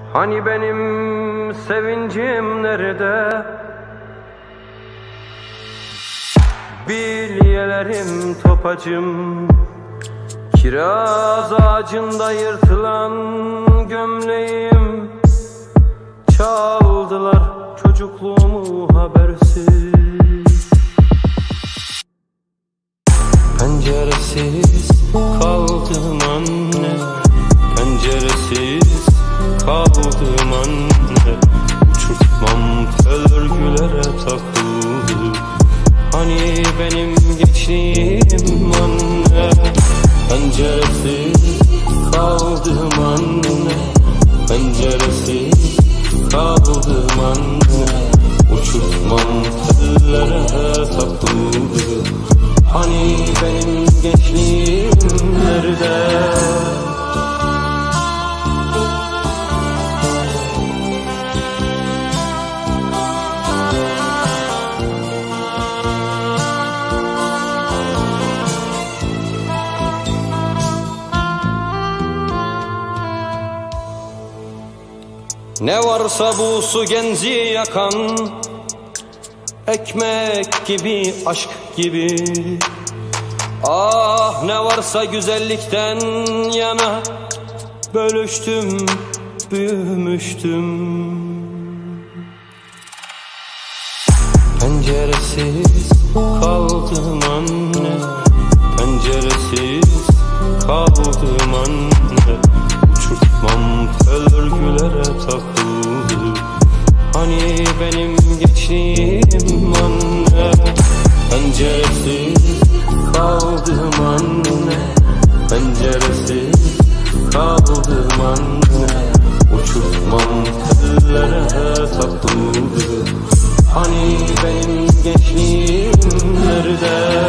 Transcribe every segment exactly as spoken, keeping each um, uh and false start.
Hani benim sevincim nerede? Bilyelerim topacım, kiraz ağacında yırtılan gömleğim. Çaldılar çocukluğumu habersiz. Penceresiz kaldım anne, penceresiz kaldım anne. Uçurtmam tel örgülere takıldı. Hani benim gençliğim anne. Penceresiz kaldım anne, penceresiz kaldım anne. Uçurtmam tellere takıldı. Hani benim gençliğim nerede? Ne varsa bu su genci yakan, ekmek gibi, aşk gibi. Ah ne varsa güzellikten yana, bölüştüm, büyümüştüm. Penceresiz kaldım anne, penceresiz kaldım anne. Uçurtmam tel örgülere takıldı. Hani benim gençliğim anne. Penceresiz kaldım anne, penceresiz kaldım anne. Uçurtmam tellere takıldı. Hani benim gençliğim nerede?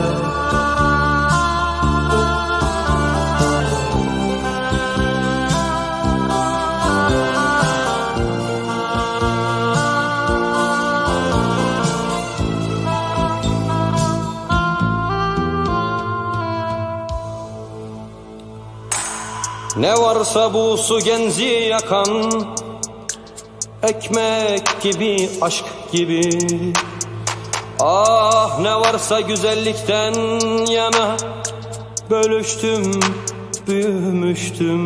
Ne varsa bu su genci yakan, ekmek gibi, aşk gibi. Ah ne varsa güzellikten yana, bölüştüm, büyümüştüm.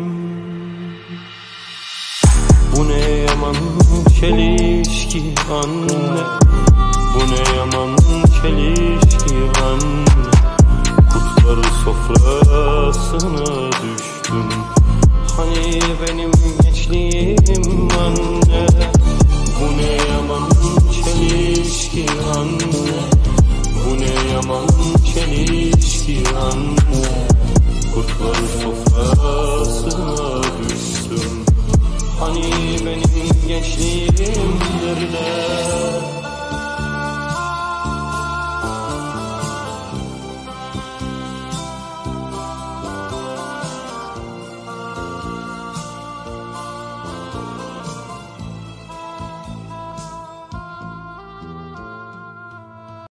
Bu ne yaman çelişki anne, bu ne yaman çelişki anne. Kurtlar sofrasına düştüm. Hani benim gençliğim anne. Bu ne yaman çelişki anne, bu ne yaman çelişki anne. Kurtlar sofrasına düştüm. Hani benim gençliğim nerede?